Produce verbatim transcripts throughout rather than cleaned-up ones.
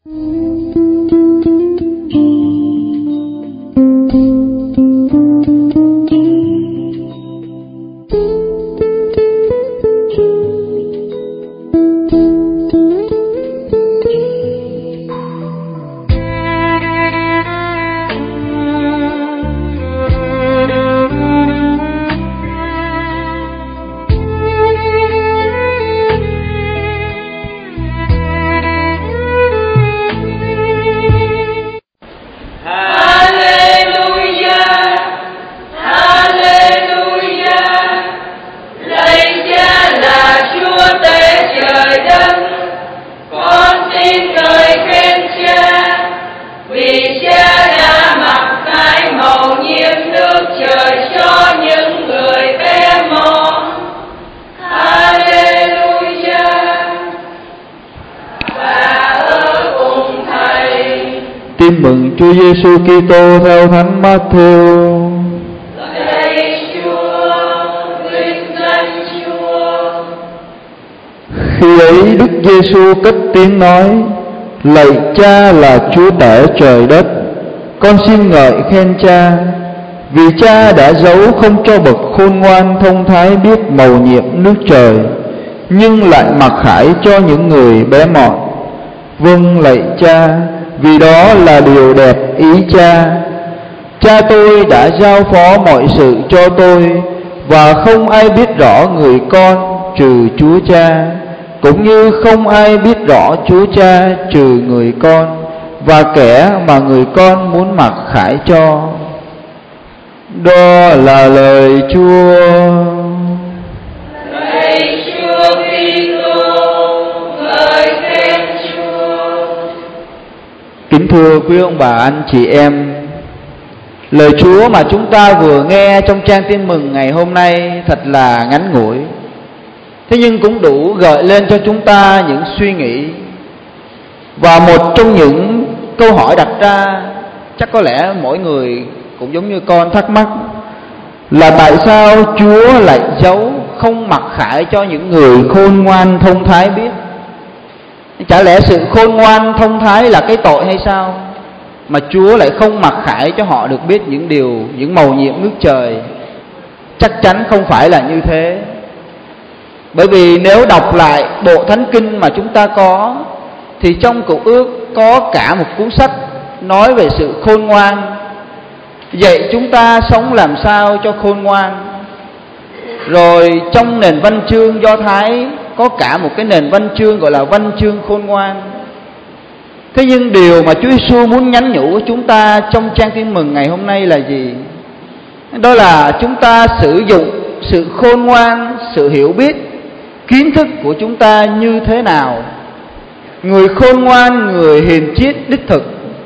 Tin mừng Chúa Giêsu Kitô theo Thánh Matthew. Lạy Chúa, vinh danh Chúa. Khi ấy Đức Giêsu cất tiếng nói: Lạy Cha là Chúa tể trời đất, con xin ngợi khen Cha, vì Cha đã giấu không cho bậc khôn ngoan thông thái biết mầu nhiệm nước trời, nhưng lại mặc khải cho những người bé mọn. Vâng, lạy Cha, vì đó là điều đẹp ý Cha. Cha tôi đã giao phó mọi sự cho tôi, và không ai biết rõ người con trừ Chúa Cha, cũng như không ai biết rõ Chúa Cha trừ người con và kẻ mà người con muốn mặc khải cho. Đó là lời Chúa. Lạy Chúa Kitô, ngợi khen Chúa. Kính thưa quý ông bà anh chị em, lời Chúa mà chúng ta vừa nghe trong trang tin mừng ngày hôm nay thật là ngắn ngủi, thế nhưng cũng đủ gợi lên cho chúng ta những suy nghĩ. Và một trong những câu hỏi đặt ra, chắc có lẽ mỗi người cũng giống như con thắc mắc, là tại sao Chúa lại giấu không mặc khải cho những người khôn ngoan thông thái biết? Chả lẽ sự khôn ngoan thông thái là cái tội hay sao, mà Chúa lại không mặc khải cho họ được biết những điều, những mầu nhiệm nước trời? Chắc chắn không phải là như thế. Bởi vì nếu đọc lại bộ Thánh Kinh mà chúng ta có, thì trong Cựu Ước có cả một cuốn sách nói về sự khôn ngoan, dạy chúng ta sống làm sao cho khôn ngoan. Rồi trong nền văn chương Do Thái có cả một cái nền văn chương gọi là văn chương khôn ngoan. Thế nhưng điều mà Chúa Giêsu muốn nhắn nhủ với chúng ta trong trang tin mừng ngày hôm nay là gì? Đó là chúng ta sử dụng sự khôn ngoan, sự hiểu biết, kiến thức của chúng ta như thế nào. Người khôn ngoan, người hiền triết đích thực,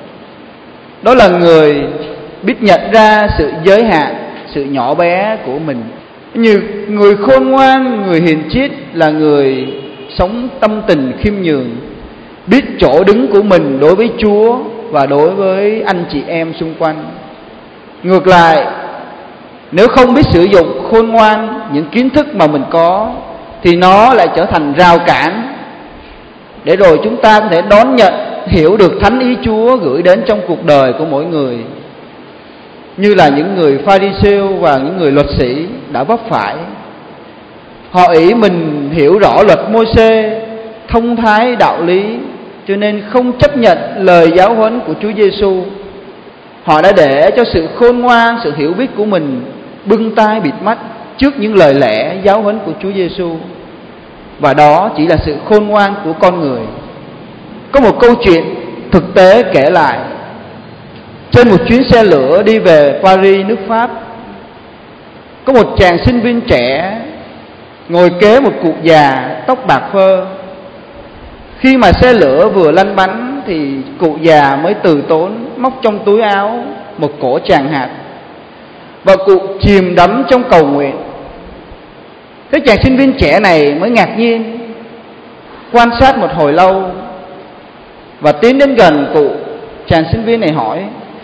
đó là người biết nhận ra sự giới hạn, sự nhỏ bé của mình. Như người khôn ngoan, người hiền triết là người sống tâm tình khiêm nhường, biết chỗ đứng của mình đối với Chúa và đối với anh chị em xung quanh. Ngược lại, nếu không biết sử dụng khôn ngoan những kiến thức mà mình có, thì nó lại trở thành rào cản để rồi chúng ta có thể đón nhận, hiểu được thánh ý Chúa gửi đến trong cuộc đời của mỗi người, như là những người Pha-ri-siêu và những người luật sĩ đã vấp phải. Họ ý mình hiểu rõ luật Mô-sê, thông thái đạo lý, cho nên không chấp nhận lời giáo huấn của Chúa Giêsu. Họ đã để cho sự khôn ngoan, sự hiểu biết của mình bưng tai bịt mắt trước những lời lẽ giáo huấn của Chúa Giêsu. Và đó chỉ là sự khôn ngoan của con người. Có một câu chuyện thực tế kể lại. Trên một chuyến xe lửa đi về Paris, nước Pháp, có một chàng sinh viên trẻ ngồi kế một cụ già tóc bạc phơ. Khi mà xe lửa vừa lăn bánh thì cụ già mới từ tốn móc trong túi áo một cổ tràng hạt, và cụ chìm đắm trong cầu nguyện. Thế chàng sinh viên trẻ này mới ngạc nhiên, quan sát một hồi lâu và tiến đến gần cụ. Chàng sinh viên này hỏi: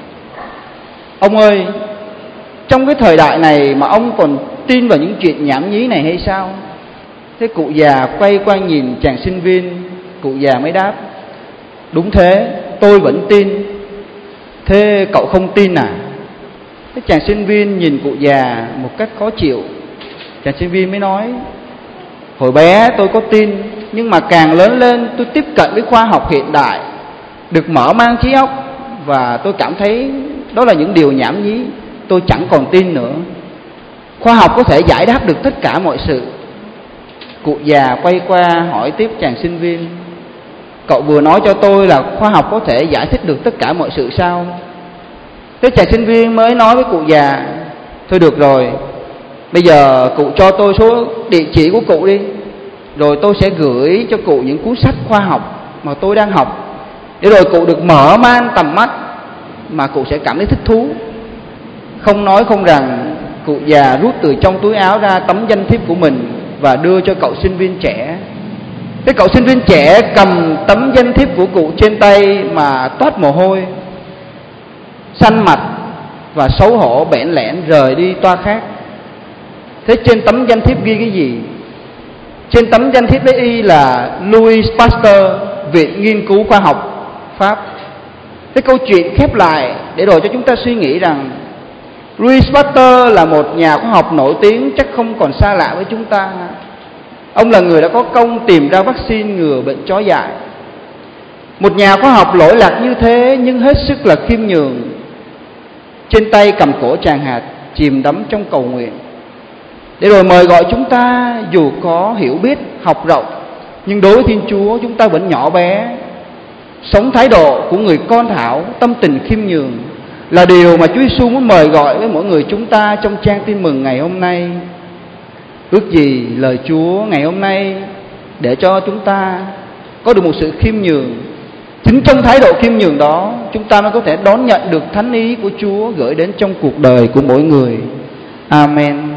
Ông ơi, trong cái thời đại này mà ông còn tin vào những chuyện nhảm nhí này hay sao? Thế cụ già quay qua nhìn chàng sinh viên, cụ già mới đáp: Đúng thế, tôi vẫn tin. Thế cậu không tin à? Cái chàng sinh viên nhìn cụ già một cách khó chịu. Chàng sinh viên mới nói: hồi bé tôi có tin, nhưng mà càng lớn lên tôi tiếp cận với khoa học hiện đại, được mở mang trí óc, và tôi cảm thấy đó là những điều nhảm nhí. Tôi chẳng còn tin nữa. Khoa học có thể giải đáp được tất cả mọi sự. Cụ già quay qua hỏi tiếp chàng sinh viên: cậu vừa nói cho tôi là khoa học có thể giải thích được tất cả mọi sự sao? Thế chàng sinh viên mới nói với cụ già: thôi được rồi, bây giờ cụ cho tôi số địa chỉ của cụ đi, rồi tôi sẽ gửi cho cụ những cuốn sách khoa học mà tôi đang học, để rồi cụ được mở mang tầm mắt, mà cụ sẽ cảm thấy thích thú. Không nói không rằng, cụ già rút từ trong túi áo ra tấm danh thiếp của mình và đưa cho cậu sinh viên trẻ. Cái cậu sinh viên trẻ cầm tấm danh thiếp của cụ trên tay mà toát mồ hôi, xanh mặt và xấu hổ bẽn lẽn rời đi toa khác. Thế trên tấm danh thiếp ghi cái gì? Trên tấm danh thiếp đấy y là Louis Pasteur, Viện Nghiên cứu Khoa học Pháp. Cái câu chuyện khép lại để rồi cho chúng ta suy nghĩ rằng Louis Pasteur là một nhà khoa học nổi tiếng chắc không còn xa lạ với chúng ta. Ông là người đã có công tìm ra vaccine ngừa bệnh chó dại. Một nhà khoa học lỗi lạc như thế nhưng hết sức là khiêm nhường, trên tay cầm cổ tràng hạt, chìm đắm trong cầu nguyện, để rồi mời gọi chúng ta dù có hiểu biết, học rộng, nhưng đối với Thiên Chúa chúng ta vẫn nhỏ bé. Sống thái độ của người con thảo, tâm tình khiêm nhường là điều mà Chúa Giêsu muốn mời gọi với mỗi người chúng ta trong trang tin mừng ngày hôm nay. Ước gì lời Chúa ngày hôm nay để cho chúng ta có được một sự khiêm nhường. Chính trong thái độ khiêm nhường đó, chúng ta mới có thể đón nhận được thánh ý của Chúa gửi đến trong cuộc đời của mỗi người. Amen.